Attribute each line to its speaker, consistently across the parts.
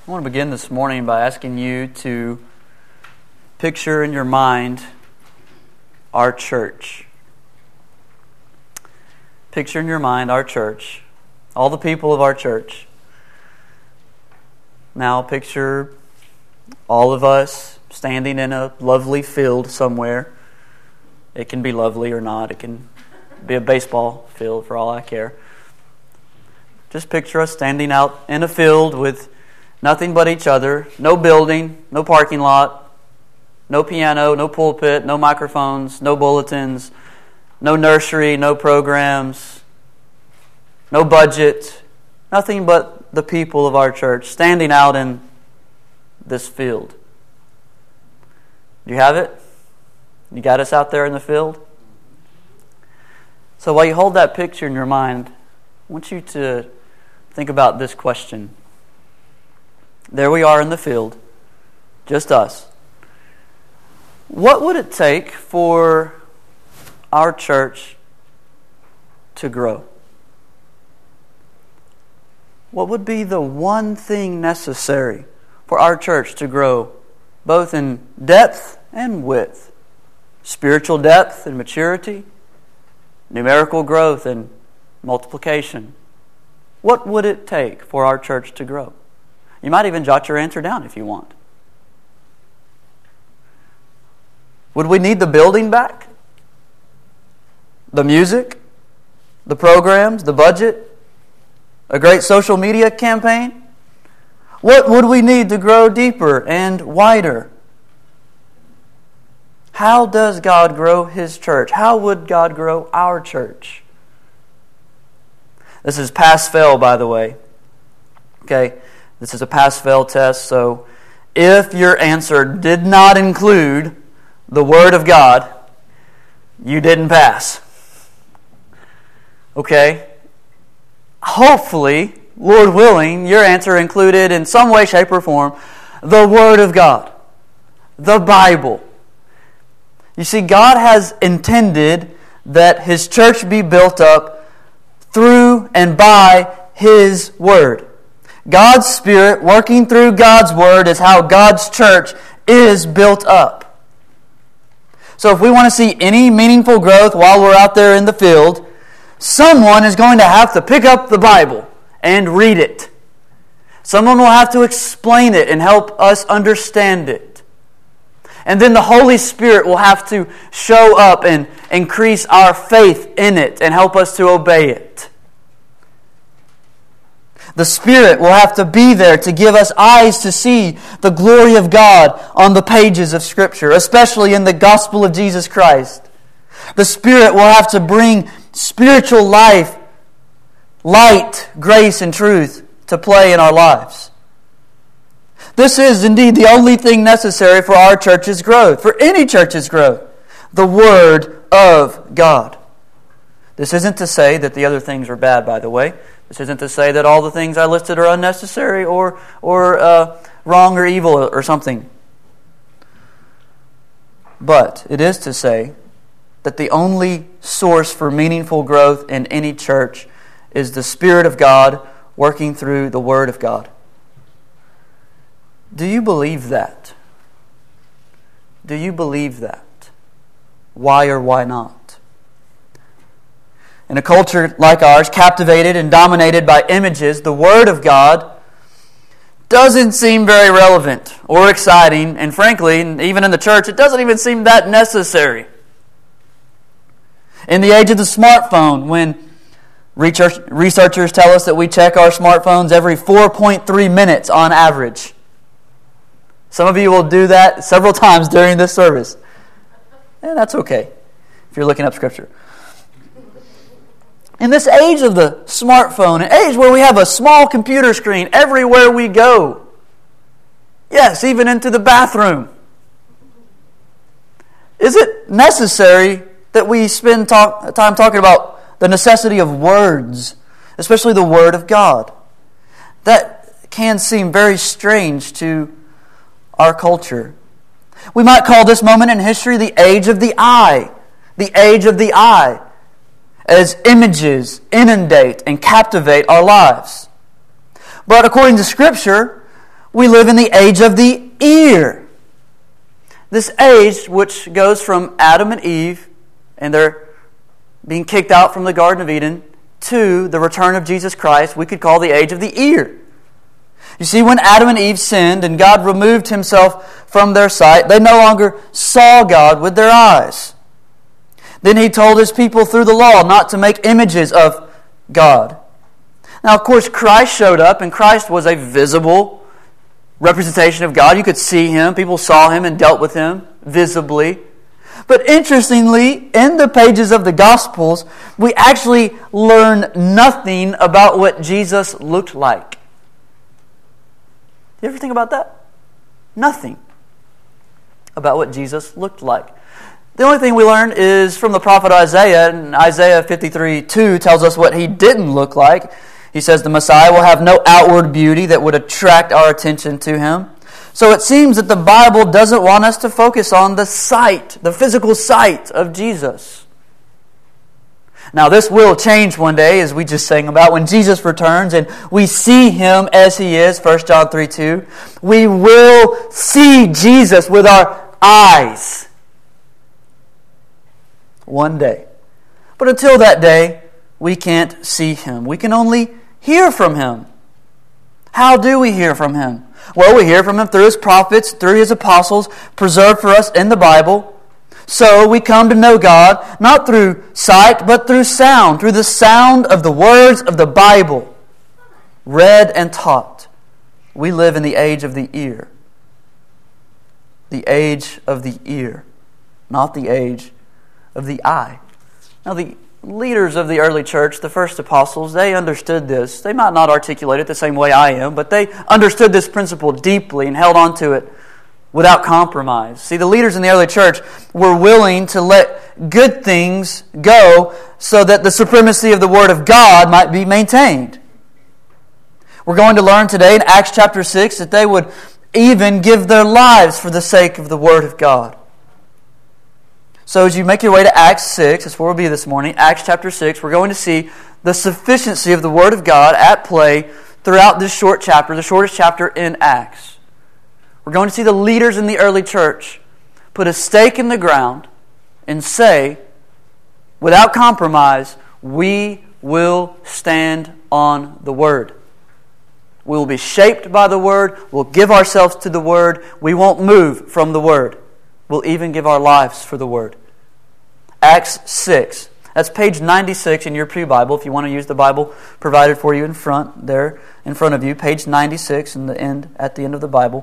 Speaker 1: I want to begin this morning by asking you to picture in your mind our church. Picture in your mind our church, all the people of our church. Now picture all of us standing in a lovely field somewhere. It can be lovely or not. It can be a baseball field for all I care. Just picture us standing out in a field with nothing but each other, no building, no parking lot, no piano, no pulpit, no microphones, no bulletins, no nursery, no programs, no budget, nothing but the people of our church standing out in this field. Do you have it? You got us out there in the field? So while you hold that picture in your mind, I want you to think about this question. There we are in the field, just us. What would it take for our church to grow? What would be the one thing necessary for our church to grow, both in depth and width? Spiritual depth and maturity, numerical growth and multiplication. What would it take for our church to grow? You might even jot your answer down if you want. Would we need the building back? The music? The programs? The budget? A great social media campaign? What would we need to grow deeper and wider? How does God grow His church? How would God grow our church? This is pass-fail, by the way. Okay? This is a pass-fail test, so if your answer did not include the Word of God, you didn't pass. Okay? Hopefully, Lord willing, your answer included in some way, shape, or form the Word of God, the Bible. You see, God has intended that His church be built up through and by His Word. God's Spirit working through God's Word is how God's church is built up. So if we want to see any meaningful growth while we're out there in the field, someone is going to have to pick up the Bible and read it. Someone will have to explain it and help us understand it. And then the Holy Spirit will have to show up and increase our faith in it and help us to obey it. The Spirit will have to be there to give us eyes to see the glory of God on the pages of Scripture, especially in the gospel of Jesus Christ. The Spirit will have to bring spiritual life, light, grace, and truth to play in our lives. This is indeed the only thing necessary for our church's growth, for any church's growth, the Word of God. This isn't to say that the other things are bad, by the way. This isn't to say that all the things I listed are unnecessary or wrong or evil or something. But it is to say that the only source for meaningful growth in any church is the Spirit of God working through the Word of God. Do you believe that? Do you believe that? Why or why not? In a culture like ours, captivated and dominated by images, the Word of God doesn't seem very relevant or exciting, and frankly, even in the church, it doesn't even seem that necessary. In the age of the smartphone, when researchers tell us that we check our smartphones every 4.3 minutes on average. Some of you will do that several times during this service. And that's okay if you're looking up Scripture. In this age of the smartphone, an age where we have a small computer screen everywhere we go. Yes, even into the bathroom. Is it necessary that we spend time talking about the necessity of words, especially the Word of God? That can seem very strange to our culture. We might call this moment in history the age of the eye. The age of the eye. As images inundate and captivate our lives. But according to Scripture, We live in the age of the ear. This age, which goes from Adam and Eve, and they're being kicked out from the Garden of Eden, to the return of Jesus Christ, we could call the age of the ear. You see, when Adam and Eve sinned and God removed Himself from their sight, they no longer saw God with their eyes. Then He told His people through the law not to make images of God. Now, of course, Christ showed up, and Christ was a visible representation of God. You could see Him. People saw Him and dealt with Him visibly. But interestingly, in the pages of the Gospels, we actually learn nothing about what Jesus looked like. Do you ever think about that? Nothing about what Jesus looked like. The only thing we learn is from the prophet Isaiah, and Isaiah 53:2 tells us what He didn't look like. He says the Messiah will have no outward beauty that would attract our attention to Him. So it seems that the Bible doesn't want us to focus on the sight, the physical sight of Jesus. Now this will change one day, as we just sang about, when Jesus returns and we see Him as He is, 1 John 3:2. We will see Jesus with our eyes one day. But until that day, we can't see Him. We can only hear from Him. How do we hear from Him? Well, we hear from Him through His prophets, through His apostles, preserved for us in the Bible. So we come to know God, not through sight, but through sound, through the sound of the words of the Bible, read and taught. We live in the age of the ear. The age of the ear, not the age of the eye. Now, the leaders of the early church, the first apostles, they understood this. They might not articulate it the same way I am, but they understood this principle deeply and held on to it without compromise. See, the leaders in the early church were willing to let good things go so that the supremacy of the Word of God might be maintained. We're going to learn today in Acts chapter 6 that they would even give their lives for the sake of the Word of God. So as you make your way to Acts 6, that's where we'll be this morning, Acts chapter 6, we're going to see the sufficiency of the Word of God at play throughout this short chapter, the shortest chapter in Acts. We're going to see the leaders in the early church put a stake in the ground and say, without compromise, we will stand on the Word. We will be shaped by the Word. We'll give ourselves to the Word. We won't move from the Word. We'll even give our lives for the Word. Acts 6. That's page 96 in your pre-Bible, if you want to use the Bible provided for you in front, there in front of you. Page 96 at the end of the Bible.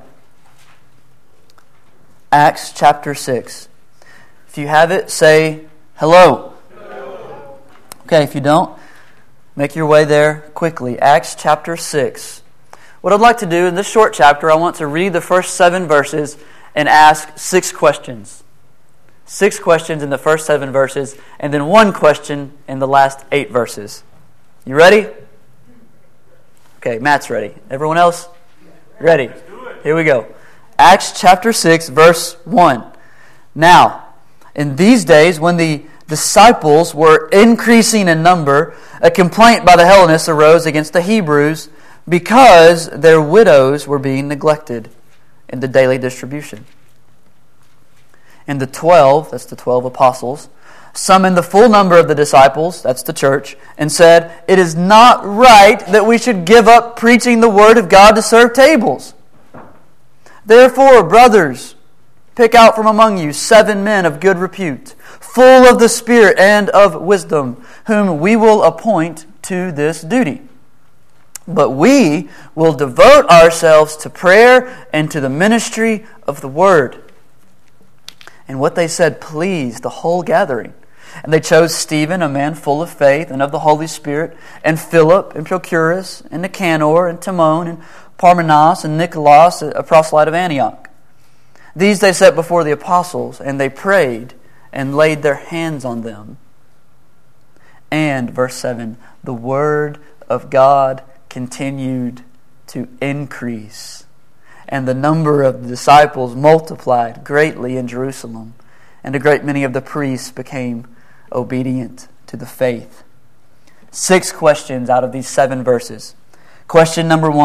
Speaker 1: Acts chapter 6. If you have it, say hello. Hello. Okay, if you don't, make your way there quickly. Acts chapter 6. What I'd like to do in this short chapter, I want to read the first 7 verses and ask 6 questions. 6 questions in the first 7 verses, and then 1 question in the last 8 verses. You ready? Okay, Matt's ready. Everyone else? Ready? Here we go. Acts chapter 6, verse 1. Now, in these days, when the disciples were increasing in number, a complaint by the Hellenists arose against the Hebrews because their widows were being neglected in the daily distribution. And the 12, that's the 12 apostles, summoned the full number of the disciples, that's the church, and said, "It is not right that we should give up preaching the word of God to serve tables. Therefore, brothers, pick out from among you 7 men of good repute, full of the Spirit and of wisdom, whom we will appoint to this duty. But we will devote ourselves to prayer and to the ministry of the word." And what they said pleased the whole gathering. And they chose Stephen, a man full of faith and of the Holy Spirit, and Philip, and Prochorus, and Nicanor, and Timon, and Parmenas, and Nicholas, a proselyte of Antioch. These they set before the apostles, and they prayed and laid their hands on them. And, verse 7, the word of God continued to increase, and the number of the disciples multiplied greatly in Jerusalem, and a great many of the priests became obedient to the faith. 6 questions out of these 7 verses. Question number 1,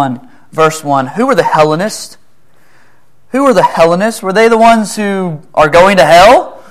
Speaker 1: verse 1. Who were the Hellenists? Who were the Hellenists? Were they the ones who are going to hell?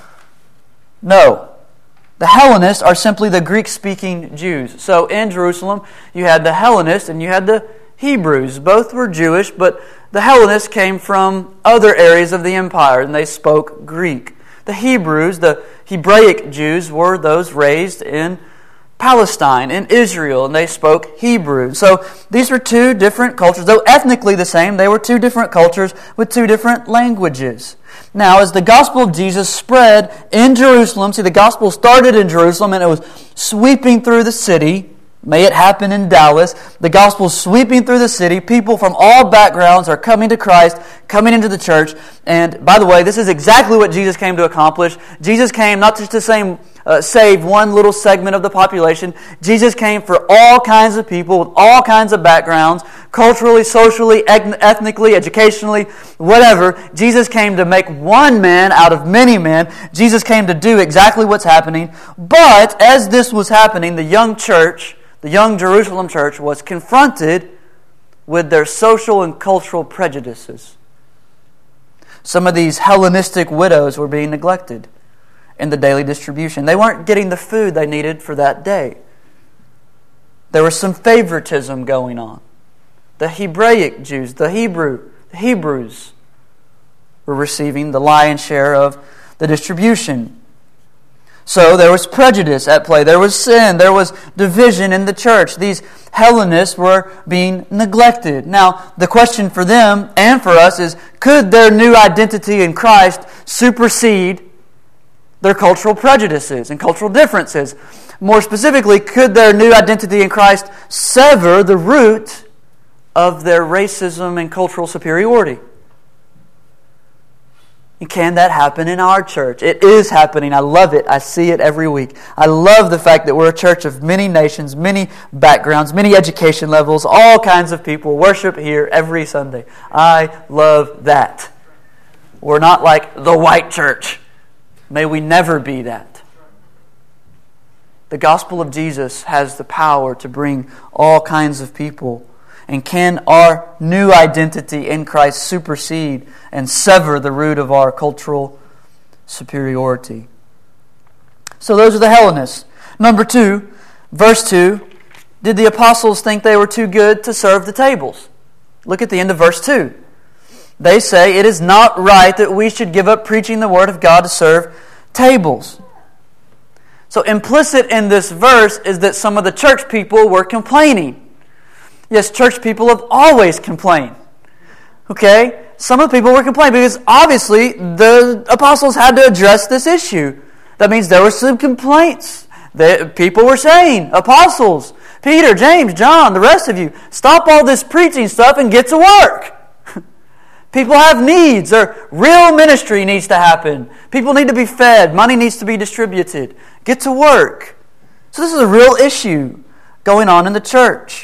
Speaker 1: No. The Hellenists are simply the Greek-speaking Jews. So in Jerusalem, you had the Hellenists and you had the Hebrews. Both were Jewish, but the Hellenists came from other areas of the empire, and they spoke Greek. The Hebrews, the Hebraic Jews, were those raised in Palestine, in Israel, and they spoke Hebrew. So these were two different cultures. Though ethnically the same, they were two different cultures with two different languages. Now, as the gospel of Jesus spread in Jerusalem, see, the gospel started in Jerusalem and it was sweeping through the city. May it happen in Dallas. The gospel is sweeping through the city. People from all backgrounds are coming to Christ, coming into the church. And by the way, this is exactly what Jesus came to accomplish. Jesus came not just to save one little segment of the population. Jesus came for all kinds of people with all kinds of backgrounds, culturally, socially, ethnically, educationally, whatever. Jesus came to make one man out of many men. Jesus came to do exactly what's happening. But as this was happening, the young church, the young Jerusalem church, was confronted with their social and cultural prejudices. Some of these Hellenistic widows were being neglected in the daily distribution. They weren't getting the food they needed for that day. There was some favoritism going on. The Hebraic Jews, the Hebrews were receiving the lion's share of the distribution. So there was prejudice at play. There was sin. There was division in the church. These Hellenists were being neglected. Now, the question for them and for us is, could their new identity in Christ supersede their cultural prejudices and cultural differences? More specifically, could their new identity in Christ sever the root of their racism and cultural superiority? And can that happen in our church? It is happening. I love it. I see it every week. I love the fact that we're a church of many nations, many backgrounds, many education levels, all kinds of people worship here every Sunday. I love that. We're not like the white church. May we never be that. The gospel of Jesus has the power to bring all kinds of people. And can our new identity in Christ supersede and sever the root of our cultural superiority? So those are the Hellenists. Number 2, verse 2, did the apostles think they were too good to serve the tables? Look at the end of verse 2. They say, it is not right that we should give up preaching the word of God to serve tables. So implicit in this verse is that some of the church people were complaining. Yes, church people have always complained. Okay? Some of the people were complaining because obviously the apostles had to address this issue. That means there were some complaints that people were saying, apostles, Peter, James, John, the rest of you, stop all this preaching stuff and get to work. People have needs. Or real ministry needs to happen. People need to be fed. Money needs to be distributed. Get to work. So this is a real issue going on in the church.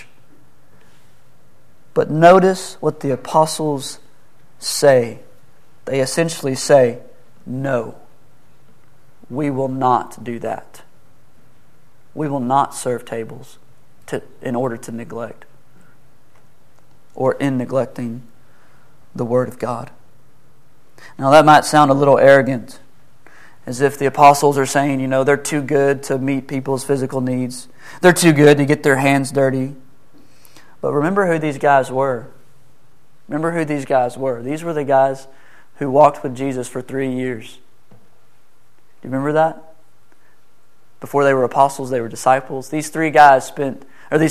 Speaker 1: But notice what the apostles say. They essentially say, no, we will not do that. We will not serve tables in order to neglect or in neglecting the Word of God. Now that might sound a little arrogant, as if the apostles are saying, they're too good to meet people's physical needs. They're too good to get their hands dirty. But remember who these guys were. Remember who these guys were. These were the guys who walked with Jesus for 3 years. Do you remember that? Before they were apostles, they were disciples. These 12 guys spent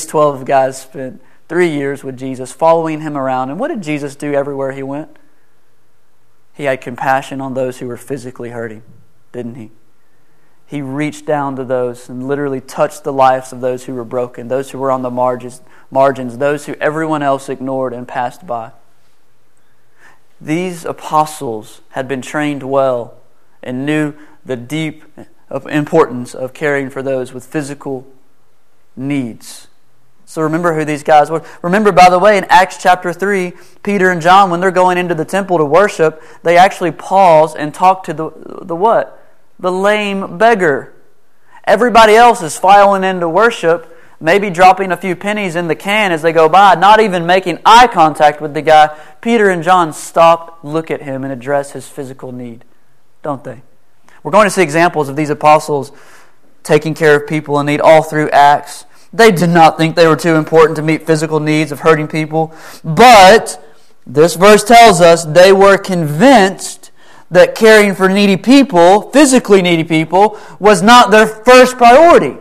Speaker 1: 3 years with Jesus, following Him around. And what did Jesus do everywhere He went? He had compassion on those who were physically hurting, didn't He? He reached down to those and literally touched the lives of those who were broken, those who were on the margins, those who everyone else ignored and passed by. These apostles had been trained well and knew the deep importance of caring for those with physical needs. So remember who these guys were. Remember, by the way, in Acts chapter 3, Peter and John, when they're going into the temple to worship, they actually pause and talk to the what? The lame beggar. Everybody else is filing in to worship. maybe dropping a few pennies in the can as they go by, not even making eye contact with the guy, Peter and John stop, look at him, and address his physical need, don't they? We're going to see examples of these apostles taking care of people in need all through Acts. They did not think they were too important to meet physical needs of hurting people, but this verse tells us they were convinced that caring for needy people, physically needy people, was not their first priority.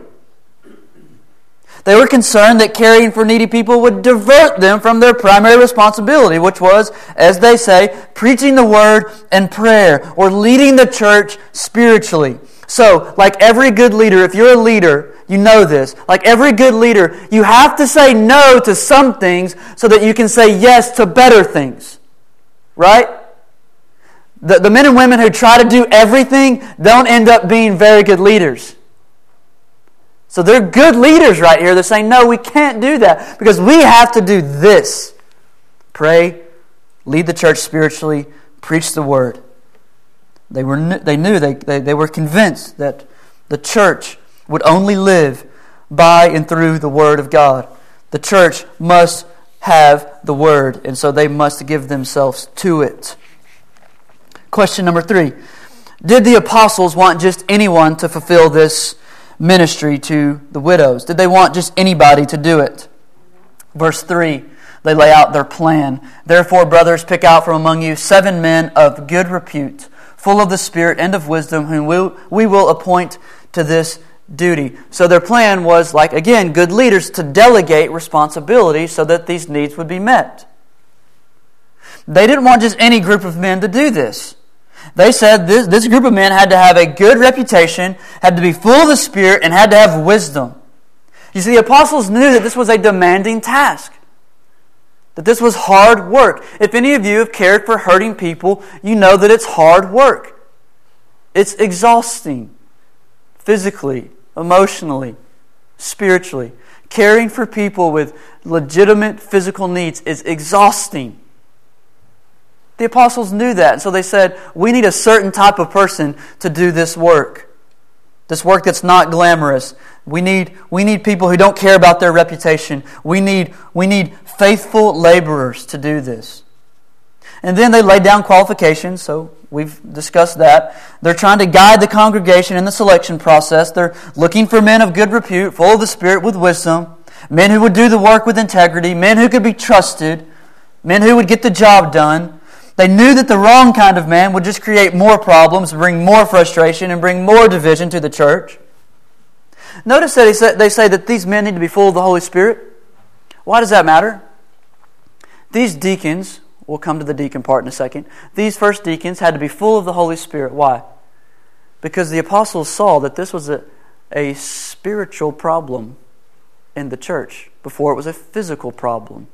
Speaker 1: They were concerned that caring for needy people would divert them from their primary responsibility, which was, as they say, preaching the word and prayer, or leading the church spiritually. So, like every good leader, if you're a leader, you know this. Like every good leader, you have to say no to some things so that you can say yes to better things. Right? The men and women who try to do everything don't end up being very good leaders. So they're good leaders right here. They're saying, no, we can't do that because we have to do this. Pray, lead the church spiritually, preach the word. They were convinced that the church would only live by and through the word of God. The church must have the word, and so they must give themselves to it. Question number 3. Did the apostles want just anyone to fulfill this ministry to the widows? Did they want just anybody to do it? Verse 3, they lay out their plan. Therefore, brothers, pick out from among you 7 men of good repute, full of the Spirit and of wisdom, whom we will appoint to this duty. So their plan was, like, again, good leaders, to delegate responsibility so that these needs would be met. They didn't want just any group of men to do this. They said this group of men had to have a good reputation, had to be full of the Spirit, and had to have wisdom. You see, the apostles knew that this was a demanding task, that this was hard work. If any of you have cared for hurting people, you know that it's hard work. It's exhausting, physically, emotionally, spiritually. Caring for people with legitimate physical needs is exhausting. The apostles knew that, and so they said, we need a certain type of person to do this work. This work that's not glamorous. We need people who don't care about their reputation. We need faithful laborers to do this. And then they laid down qualifications, so we've discussed that. They're trying to guide the congregation in the selection process. They're looking for men of good repute, full of the Spirit with wisdom, men who would do the work with integrity, men who could be trusted, men who would get the job done. They knew that the wrong kind of man would just create more problems, bring more frustration, and bring more division to the church. Notice that they say that these men need to be full of the Holy Spirit. Why does that matter? These deacons, we'll come to the deacon part in a second, these first deacons had to be full of the Holy Spirit. Why? Because the apostles saw that this was a spiritual problem in the church before it was a physical problem.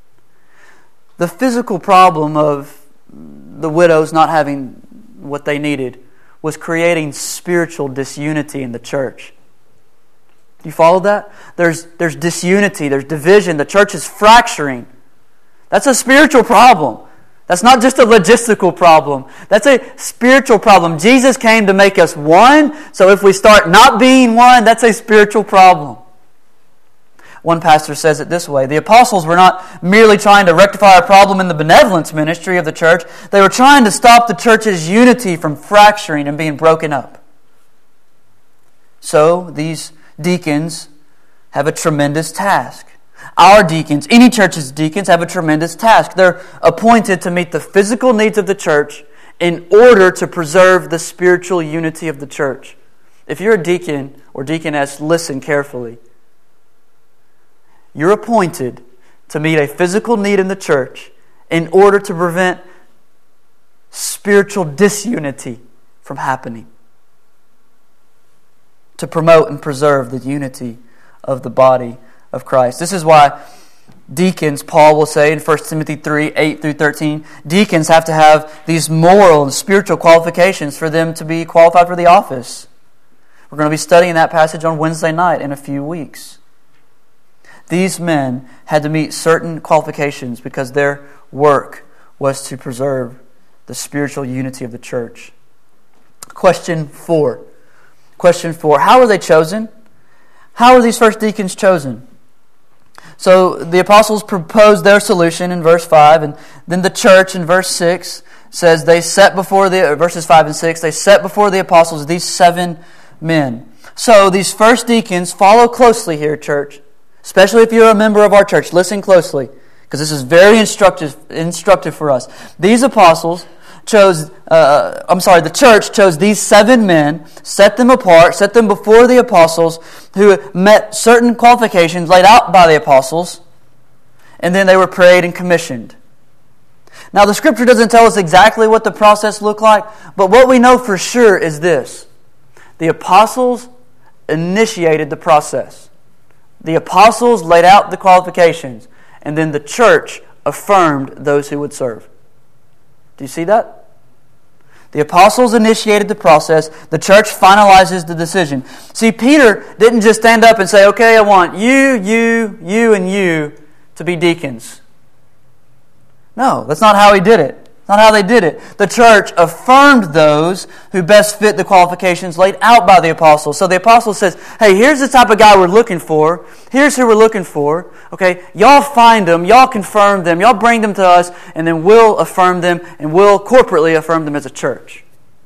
Speaker 1: The physical problem of the widows not having what they needed was creating spiritual disunity in the church. Do you follow that? There's disunity, there's division, the church is fracturing. That's a spiritual problem. That's not just a logistical problem. That's a spiritual problem. Jesus came to make us one, so if we start not being one, that's a spiritual problem. One pastor says it this way: the apostles were not merely trying to rectify a problem in the benevolence ministry of the church. They were trying to stop the church's unity from fracturing and being broken up. So these deacons have a tremendous task. Our deacons, any church's deacons, have a tremendous task. They're appointed to meet the physical needs of the church in order to preserve the spiritual unity of the church. If you're a deacon or deaconess, listen carefully. You're appointed to meet a physical need in the church in order to prevent spiritual disunity from happening. To promote and preserve the unity of the body of Christ. This is why deacons, Paul will say in 1 Timothy 3, 8 through 13, deacons have to have these moral and spiritual qualifications for them to be qualified for the office. We're going to be studying that passage on Wednesday night in a few weeks. These men had to meet certain qualifications because their work was to preserve the spiritual unity of the church. Question 4. How were they chosen? How were these first deacons chosen? So the apostles proposed their solution in verse 5, and then the church in verse 6 says they set before verses 5 and 6, they set before the apostles these 7 men. So these first deacons, follow closely here, church. Especially if you're a member of our church, listen closely, because this is very instructive for us. These apostles the church chose these 7 men, set them apart, set them before the apostles who met certain qualifications laid out by the apostles, and then they were prayed and commissioned. Now, the Scripture doesn't tell us exactly what the process looked like, but what we know for sure is this. The apostles initiated the process. The apostles laid out the qualifications, and then the church affirmed those who would serve. Do you see that? The apostles initiated the process. The church finalizes the decision. See, Peter didn't just stand up and say, okay, I want you, and you to be deacons. No, that's not how he did it. That's not how they did it. The church affirmed those who best fit the qualifications laid out by the apostles. So the apostle says, hey, here's the type of guy we're looking for. Here's who we're looking for. Okay, y'all find them, y'all confirm them, y'all bring them to us, and then we'll affirm them, and we'll corporately affirm them as a church.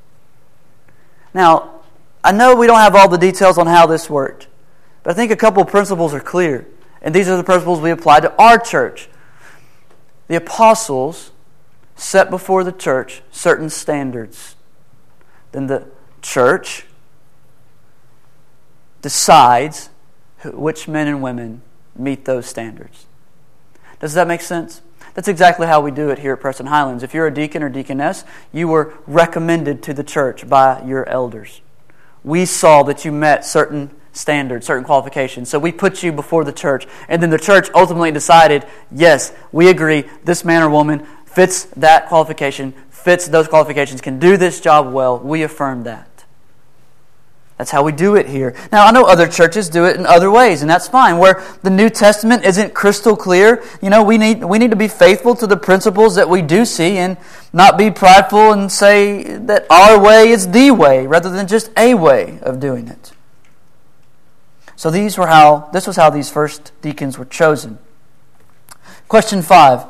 Speaker 1: Now, I know we don't have all the details on how this worked, but I think a couple of principles are clear, and these are the principles we apply to our church. The apostles set before the church certain standards. Then the church decides which men and women meet those standards. Does that make sense? That's exactly how we do it here at Preston Highlands. If you're a deacon or deaconess, you were recommended to the church by your elders. We saw that you met certain standards, certain qualifications. So we put you before the church. And then the church ultimately decided, yes, we agree, this man or woman fits that qualification, fits those qualifications, can do this job well. We affirm that. That's how we do it here. Now, I know other churches do it in other ways, and that's fine. Where the New Testament isn't crystal clear, we need to be faithful to the principles that we do see and not be prideful and say that our way is the way rather than just a way of doing it. So this was how these first deacons were chosen. Question 5.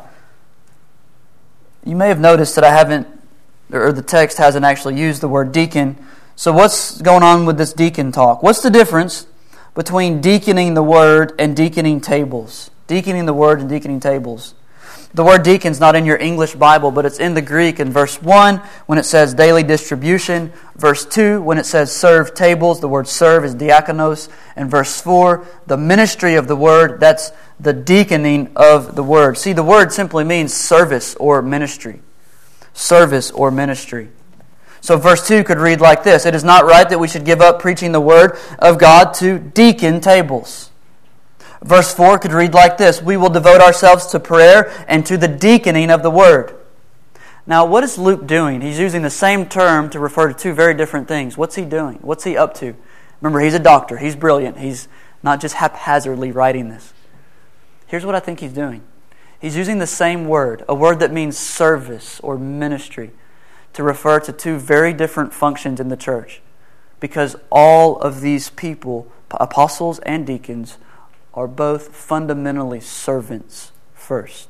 Speaker 1: You may have noticed that the text hasn't actually used the word deacon. So what's going on with this deacon talk? What's the difference between deaconing the word and deaconing tables? Deaconing the word and deaconing tables. The word deacon's not in your English Bible, but it's in the Greek in verse 1 when it says daily distribution. Verse 2 when it says serve tables. The word serve is diakonos. And verse 4, the ministry of the word, that's the deaconing of the word. See, the word simply means service or ministry. Service or ministry. So verse 2 could read like this. It is not right that we should give up preaching the word of God to deacon tables. Verse 4 could read like this. We will devote ourselves to prayer and to the deaconing of the word. Now, what is Luke doing? He's using the same term to refer to two very different things. What's he doing? What's he up to? Remember, he's a doctor. He's brilliant. He's not just haphazardly writing this. Here's what I think he's doing. He's using the same word, a word that means service or ministry, to refer to two very different functions in the church. Because all of these people, apostles and deacons, are both fundamentally servants first.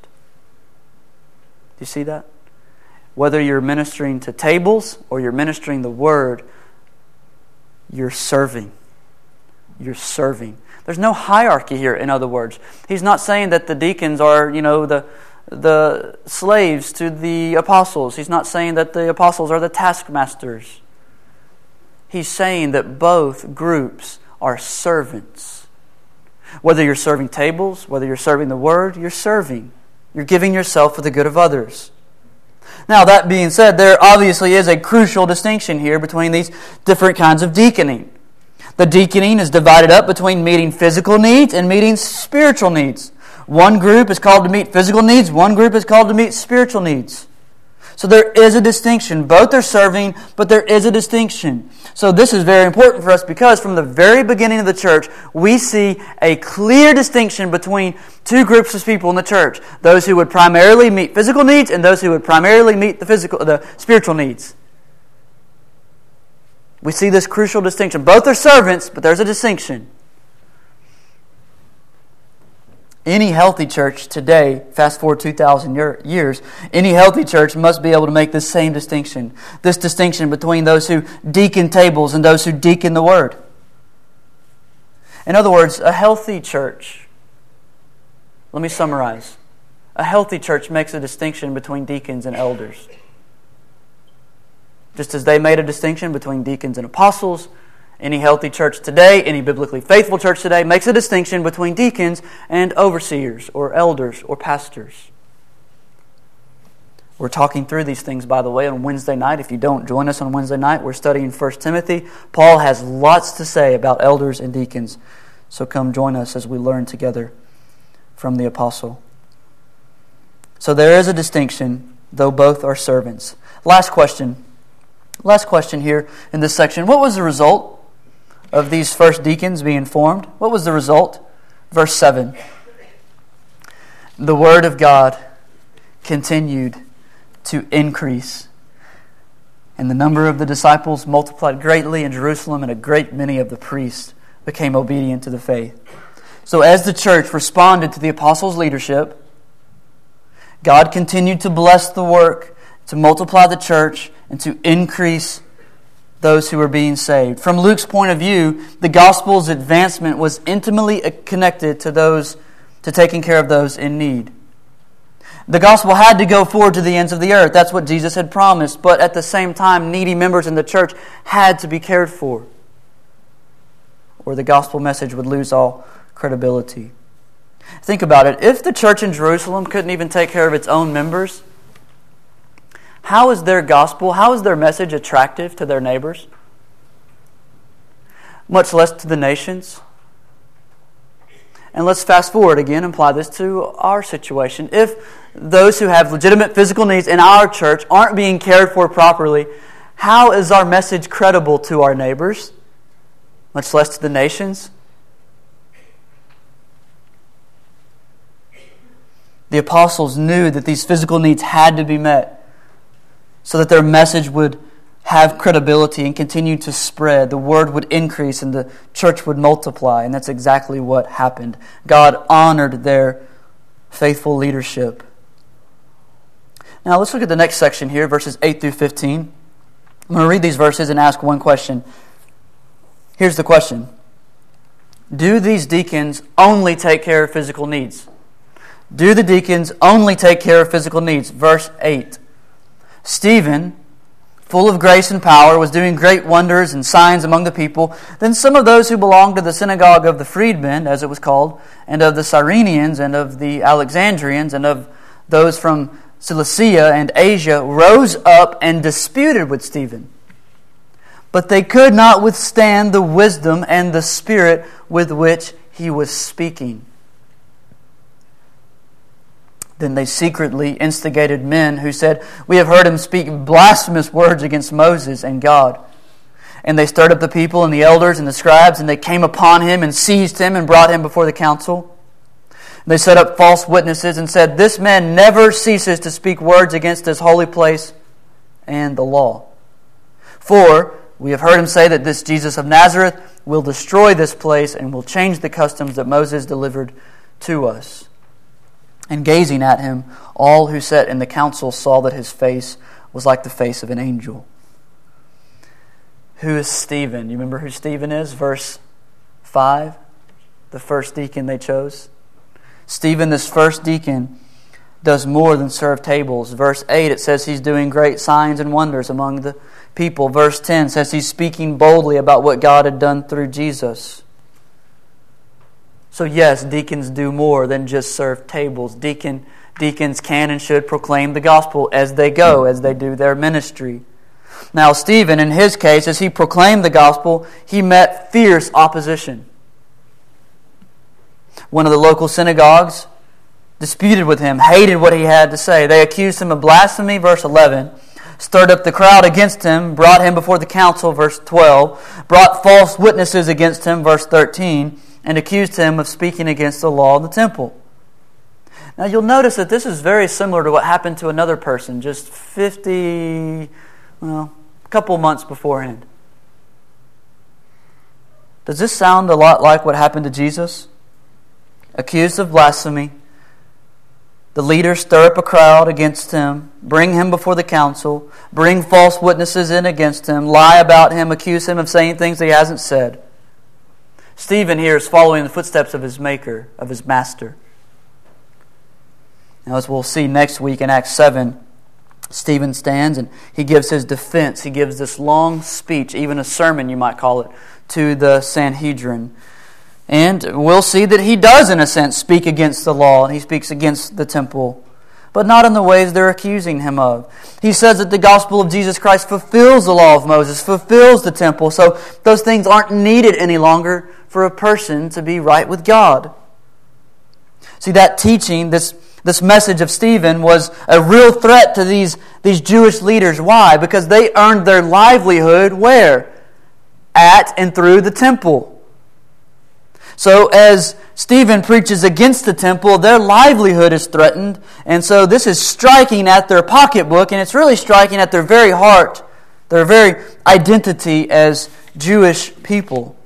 Speaker 1: Do you see that? Whether you're ministering to tables or you're ministering the word, you're serving. You're serving. There's no hierarchy here, in other words. He's not saying that the deacons are, the slaves to the apostles. He's not saying that the apostles are the taskmasters. He's saying that both groups are servants. Whether you're serving tables, whether you're serving the word, you're serving. You're giving yourself for the good of others. Now, that being said, there obviously is a crucial distinction here between these different kinds of deaconing. The deaconing is divided up between meeting physical needs and meeting spiritual needs. One group is called to meet physical needs, one group is called to meet spiritual needs. So there is a distinction. Both are serving, but there is a distinction. So this is very important for us because from the very beginning of the church, we see a clear distinction between two groups of people in the church. Those who would primarily meet physical needs and those who would primarily meet the spiritual needs. We see this crucial distinction. Both are servants, but there's a distinction. Any healthy church today, fast forward 2,000 years, any healthy church must be able to make this same distinction. This distinction between those who deacon tables and those who deacon the Word. In other words, a healthy church, let me summarize. A healthy church makes a distinction between deacons and elders. Just as they made a distinction between deacons and apostles, any healthy church today, any biblically faithful church today, makes a distinction between deacons and overseers or elders or pastors. We're talking through these things, by the way, on Wednesday night. If you don't join us on Wednesday night, we're studying 1 Timothy. Paul has lots to say about elders and deacons. So come join us as we learn together from the apostle. So there is a distinction, though both are servants. Last question here in this section. What was the result of these first deacons being formed? What was the result? Verse 7. The Word of God continued to increase, and the number of the disciples multiplied greatly in Jerusalem, and a great many of the priests became obedient to the faith. So as the church responded to the apostles' leadership, God continued to bless the work, to multiply the church, and to increase those who were being saved. From Luke's point of view, the gospel's advancement was intimately connected to taking care of those in need. The gospel had to go forward to the ends of the earth. That's what Jesus had promised. But at the same time, needy members in the church had to be cared for, or the gospel message would lose all credibility. Think about it. If the church in Jerusalem couldn't even take care of its own members, how is their gospel, how is their message attractive to their neighbors? Much less to the nations. And let's fast forward again and apply this to our situation. If those who have legitimate physical needs in our church aren't being cared for properly, how is our message credible to our neighbors? Much less to the nations. The apostles knew that these physical needs had to be met so that their message would have credibility and continue to spread. The word would increase and the church would multiply. And that's exactly what happened. God honored their faithful leadership. Now let's look at the next section here, verses 8 through 15. I'm going to read these verses and ask one question. Here's the question. Do these deacons only take care of physical needs? Do the deacons only take care of physical needs? Verse 8. Stephen, full of grace and power, was doing great wonders and signs among the people. Then some of those who belonged to the synagogue of the freedmen, as it was called, and of the Cyrenians, and of the Alexandrians, and of those from Cilicia and Asia, rose up and disputed with Stephen. But they could not withstand the wisdom and the spirit with which he was speaking. Then they secretly instigated men who said, "We have heard him speak blasphemous words against Moses and God." And they stirred up the people and the elders and the scribes, and they came upon him and seized him and brought him before the council. They set up false witnesses and said, "This man never ceases to speak words against this holy place and the law. For we have heard him say that this Jesus of Nazareth will destroy this place and will change the customs that Moses delivered to us." And gazing at him, all who sat in the council saw that his face was like the face of an angel. Who is Stephen? You remember who Stephen is? Verse 5, the first deacon they chose. Stephen, this first deacon, does more than serve tables. Verse 8, it says he's doing great signs and wonders among the people. Verse 10 says he's speaking boldly about what God had done through Jesus. So yes, deacons do more than just serve tables. Deacons can and should proclaim the gospel as they go, as they do their ministry. Now Stephen, in his case, as he proclaimed the gospel, he met fierce opposition. One of the local synagogues disputed with him, hated what he had to say. They accused him of blasphemy, verse 11, stirred up the crowd against him, brought him before the council, verse 12, brought false witnesses against him, verse 13, and accused him of speaking against the law of the temple. Now you'll notice that this is very similar to what happened to another person just a couple months beforehand. Does this sound a lot like what happened to Jesus? accused of blasphemy. The leaders stir up a crowd against him, bring him before the council, bring false witnesses in against him, lie about him, accuse him of saying things he hasn't said. Stephen here is following the footsteps of his maker, of his master. Now, as we'll see next week in Acts 7, Stephen stands and he gives his defense. He gives this long speech, even a sermon you might call it, to the Sanhedrin. And we'll see that he does, in a sense, speak against the law, and he speaks against the temple, but not in the ways they're accusing him of. He says that the gospel of Jesus Christ fulfills the law of Moses, fulfills the temple, so those things aren't needed any longer for a person to be right with God. See, that teaching, this message of Stephen was a real threat to these Jewish leaders. Why? Because they earned their livelihood where? At and through the temple. So as Stephen preaches against the temple, their livelihood is threatened. And so this is striking at their pocketbook, and it's really striking at their very heart, their very identity as Jewish people.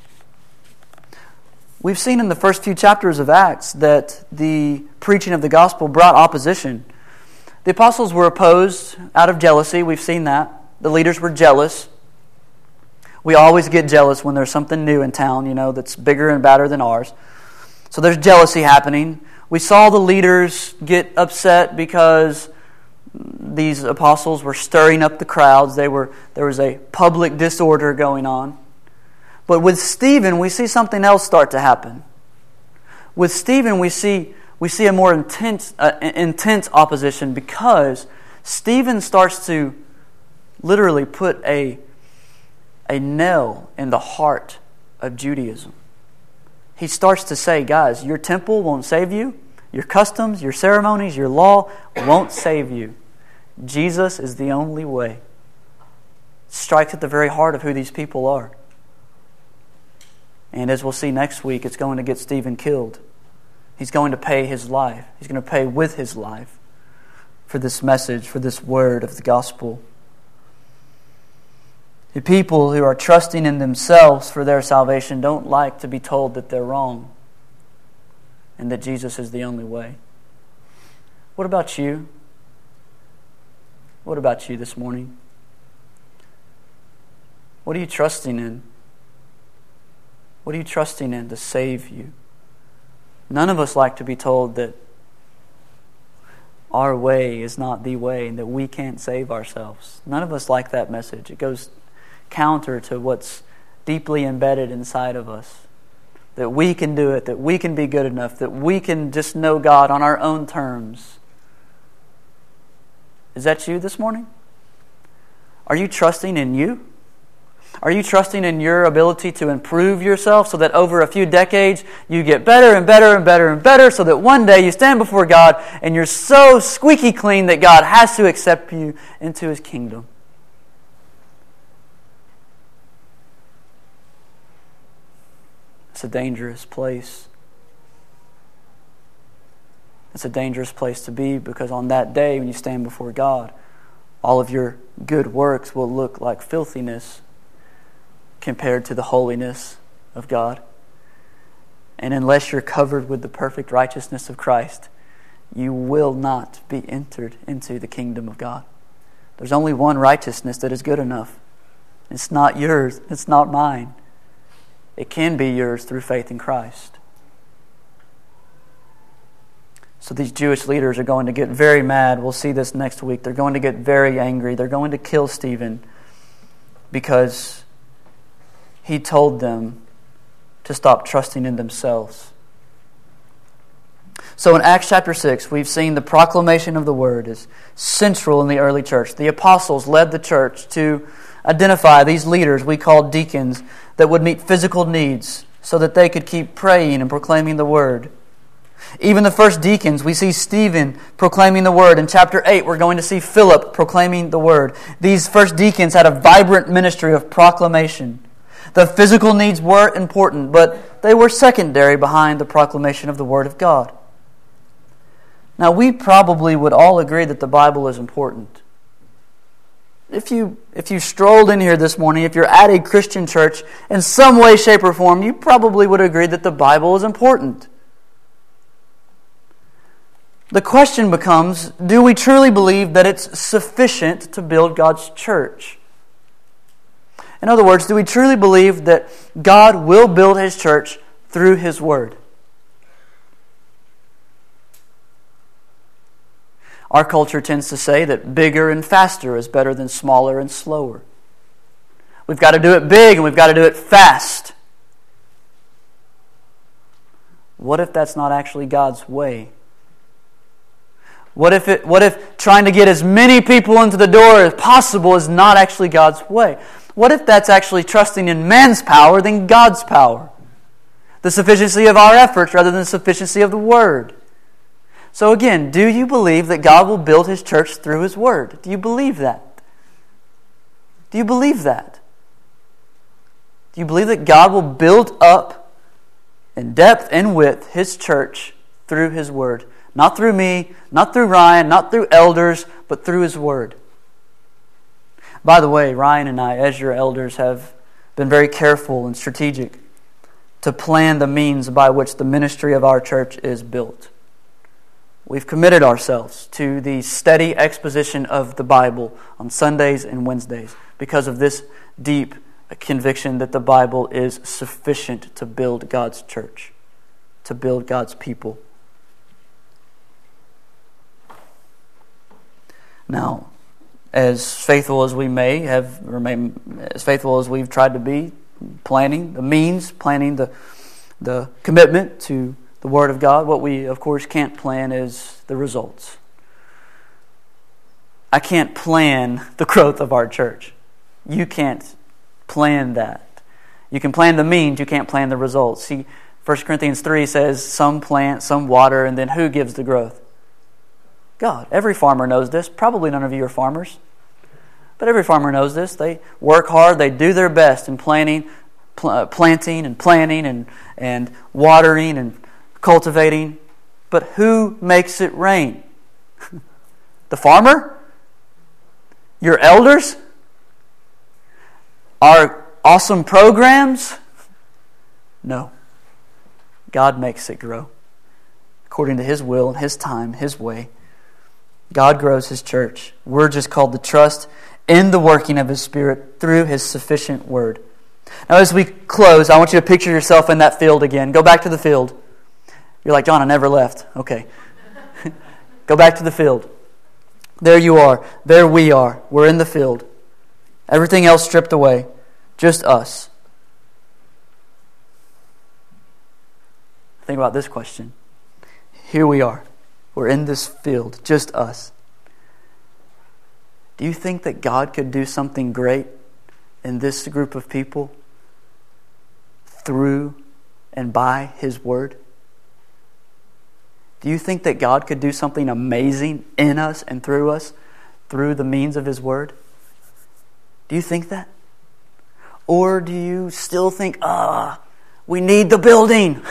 Speaker 1: We've seen in the first few chapters of Acts that the preaching of the gospel brought opposition. The apostles were opposed out of jealousy. We've seen that. The leaders were jealous. We always get jealous when there's something new in town, that's bigger and badder than ours. So there's jealousy happening. We saw the leaders get upset because these apostles were stirring up the crowds. There was a public disorder going on. But with Stephen, we see something else start to happen. With Stephen, we see a more intense opposition, because Stephen starts to literally put a nail in the heart of Judaism. He starts to say, guys, your temple won't save you. Your customs, your ceremonies, your law won't save you. Jesus is the only way. It strikes at the very heart of who these people are. And as we'll see next week, it's going to get Stephen killed. He's going to pay his life. He's going to pay with his life for this message, for this word of the gospel. The people who are trusting in themselves for their salvation don't like to be told that they're wrong and that Jesus is the only way. What about you? What about you this morning? What are you trusting in? What are you trusting in to save you? None of us like to be told that our way is not the way and that we can't save ourselves. None of us like that message. It goes counter to what's deeply embedded inside of us. That we can do it, that we can be good enough, that we can just know God on our own terms. Is that you this morning? Are you trusting in you? Are you trusting in your ability to improve yourself so that over a few decades you get better and better and better and better, so that one day you stand before God and you're so squeaky clean that God has to accept you into His kingdom? It's a dangerous place. It's a dangerous place to be, because on that day when you stand before God, all of your good works will look like filthiness compared to the holiness of God. And unless you're covered with the perfect righteousness of Christ, you will not be entered into the kingdom of God. There's only one righteousness that is good enough. It's not yours. It's not mine. It can be yours through faith in Christ. So these Jewish leaders are going to get very mad. We'll see this next week. They're going to get very angry. They're going to kill Stephen because he told them to stop trusting in themselves. So in Acts chapter 6, we've seen the proclamation of the word is central in the early church. The apostles led the church to identify these leaders we call deacons that would meet physical needs so that they could keep praying and proclaiming the word. Even the first deacons, we see Stephen proclaiming the word. In chapter 8, we're going to see Philip proclaiming the word. These first deacons had a vibrant ministry of proclamation. The physical needs were important, but they were secondary behind the proclamation of the word of God. Now, we probably would all agree that the Bible is important. If you strolled in here this morning, if you're at a Christian church, in some way, shape, or form, you probably would agree that the Bible is important. the question becomes, do we truly believe that it's sufficient to build God's church? In other words, do we truly believe that God will build His church through His Word? Our culture tends to say that bigger and faster is better than smaller and slower. We've got to do it big and we've got to do it fast. What if that's not actually God's way? What if trying to get as many people into the door as possible is not actually God's way? What if that's actually trusting in man's power than God's power? The sufficiency of our efforts rather than the sufficiency of the Word. So again, do you believe that God will build His church through His Word? Do you believe that? Do you believe that? Do you believe that God will build up in depth and width His church through His Word? Not through me, not through Ryan, not through elders, but through His Word. By the way, Ryan and I, as your elders, have been very careful and strategic to plan the means by which the ministry of our church is built. We've committed ourselves to the steady exposition of the Bible on Sundays and Wednesdays because of this deep conviction that the Bible is sufficient to build God's church, to build God's people. Now, as faithful as we may have remained, as faithful as we've tried to be, planning the means, planning the commitment to the Word of God, what we, of course, can't plan is the results. I can't plan the growth of our church. You can't plan that. You can plan the means, you can't plan the results. See, 1 Corinthians 3 says, some plant, some water, and then who gives the growth? God. Every farmer knows this. Probably none of you are farmers. But every farmer knows this. They work hard. They do their best in planting and planting and watering and cultivating. But who makes it rain? The farmer? Your elders? Our awesome programs? No. God makes it grow. According to His will and His time, His way. God grows His church. We're just called to trust in the working of His Spirit through His sufficient Word. Now as we close, I want you to picture yourself in that field again. Go back to the field. You're like, John, I never left. Okay. Go back to the field. There you are. There we are. We're in the field. Everything else stripped away. Just us. Think about this question. Here we are. We're in this field, just us. Do you think that God could do something great in this group of people through and by His Word? Do you think that God could do something amazing in us and through us through the means of His Word? Do you think that? Or do you still think, we need the building.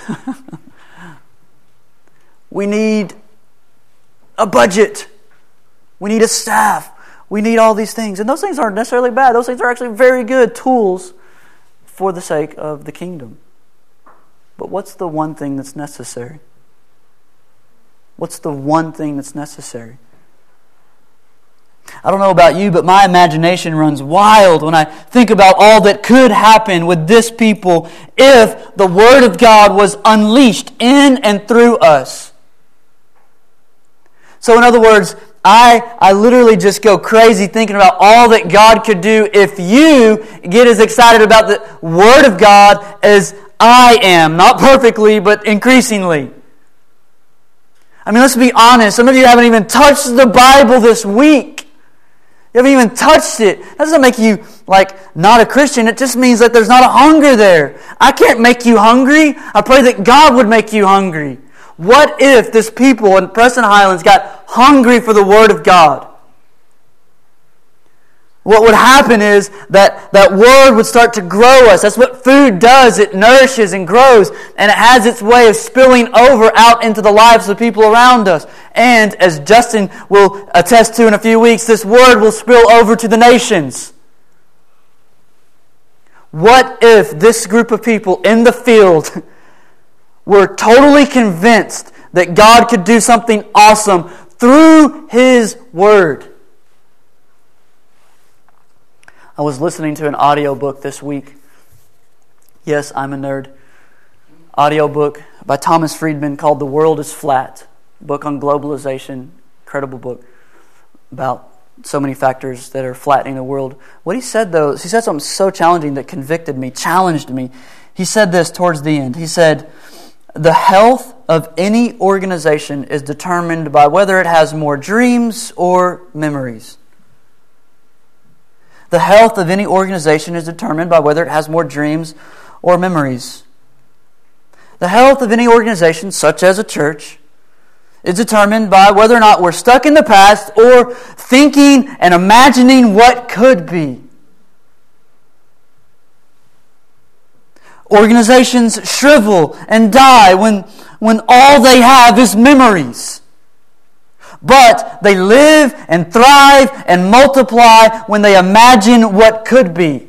Speaker 1: We need a budget. We need a staff. We need all these things. And those things aren't necessarily bad. Those things are actually very good tools for the sake of the kingdom. But what's the one thing that's necessary? What's the one thing that's necessary? I don't know about you, but my imagination runs wild when I think about all that could happen with this people if the Word of God was unleashed in and through us. So in other words, I literally just go crazy thinking about all that God could do if you get as excited about the Word of God as I am. Not perfectly, but increasingly. I mean, let's be honest. Some of you haven't even touched the Bible this week. You haven't even touched it. That doesn't make you, not a Christian. It just means that there's not a hunger there. I can't make you hungry. I pray that God would make you hungry. What if this people in Preston Highlands got hungry for the Word of God? What would happen is that Word would start to grow us. That's what food does. It nourishes and grows. And it has its way of spilling over out into the lives of people around us. And as Justin will attest to in a few weeks, this Word will spill over to the nations. What if this group of people in the field were totally convinced that God could do something awesome through His Word. I was listening to an audiobook this week. Yes, I'm a nerd. Audiobook by Thomas Friedman called The World is Flat. Book on globalization. Incredible book about so many factors that are flattening the world. What he said, though, he said something so challenging that convicted me, challenged me. He said this towards the end. He said, the health of any organization is determined by whether it has more dreams or memories. The health of any organization is determined by whether it has more dreams or memories. The health of any organization, such as a church, is determined by whether or not we're stuck in the past or thinking and imagining what could be. Organizations shrivel and die when all they have is memories. But they live and thrive and multiply when they imagine what could be.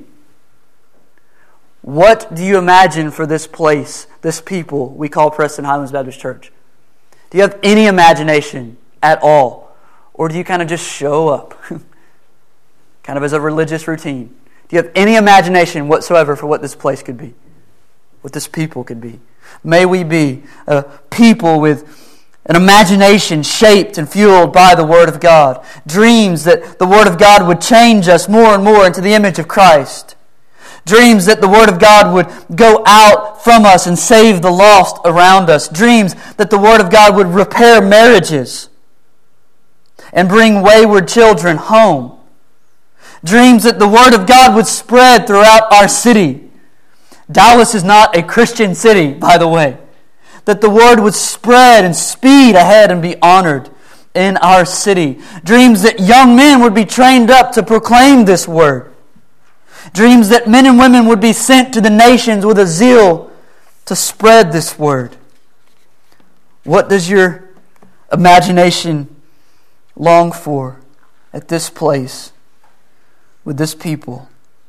Speaker 1: What do you imagine for this place, this people we call Preston Highlands Baptist Church? Do you have any imagination at all? Or do you kind of just show up? Kind of as a religious routine. Do you have any imagination whatsoever for what this place could be? What this people could be? May we be a people with an imagination shaped and fueled by the Word of God. Dreams that the Word of God would change us more and more into the image of Christ. Dreams that the Word of God would go out from us and save the lost around us. Dreams that the Word of God would repair marriages and bring wayward children home. Dreams that the Word of God would spread throughout our city. Dallas is not a Christian city, by the way. That the Word would spread and speed ahead and be honored in our city. Dreams that young men would be trained up to proclaim this Word. Dreams that men and women would be sent to the nations with a zeal to spread this Word. What does your imagination long for at this place with this people?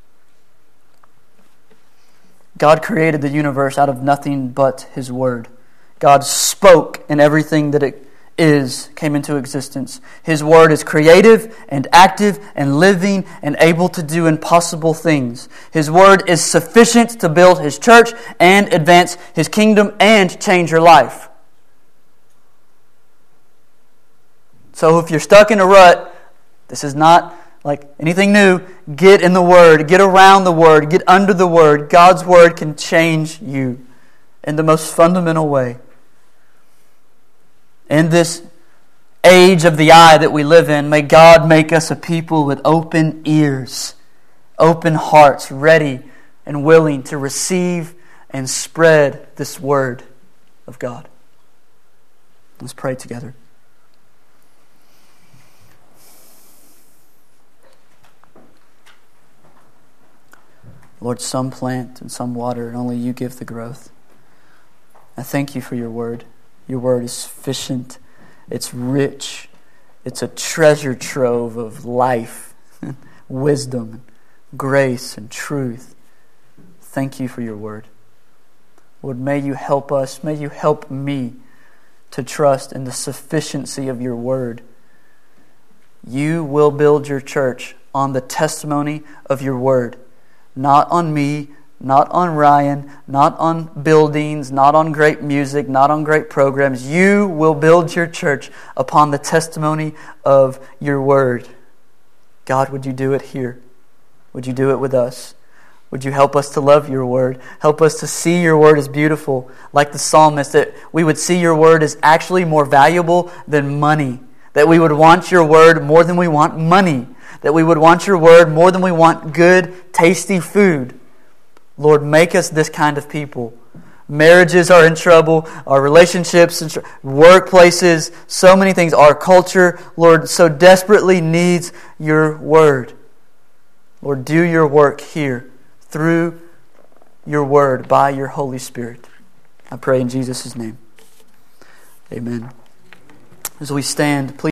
Speaker 1: God created the universe out of nothing but His Word. God spoke, and everything that it is came into existence. His Word is creative and active and living and able to do impossible things. His Word is sufficient to build His church and advance His kingdom and change your life. So if you're stuck in a rut, this is not like anything new. Get in the Word. Get around the Word. Get under the Word. God's Word can change you in the most fundamental way. In this age of the eye that we live in, may God make us a people with open ears, open hearts, ready and willing to receive and spread this Word of God. Let's pray together. Lord, some plant and some water, and only You give the growth. I thank You for Your Word. Your Word is sufficient. It's rich. It's a treasure trove of life, wisdom, grace, and truth. Thank You for Your Word. Lord, may You help us. May You help me to trust in the sufficiency of Your Word. You will build Your church on the testimony of Your Word. Not on me, not on Ryan, not on buildings, not on great music, not on great programs. You will build Your church upon the testimony of Your Word. God, would You do it here? Would You do it with us? Would You help us to love Your Word? Help us to see Your Word as beautiful, like the psalmist, that we would see Your Word as actually more valuable than money. That we would want Your Word more than we want money. That we would want Your Word more than we want good, tasty food. Lord, make us this kind of people. Marriages are in trouble. Our relationships, workplaces, so many things. Our culture, Lord, so desperately needs Your Word. Lord, do Your work here through Your Word by Your Holy Spirit. I pray in Jesus' name. Amen. As we stand, please.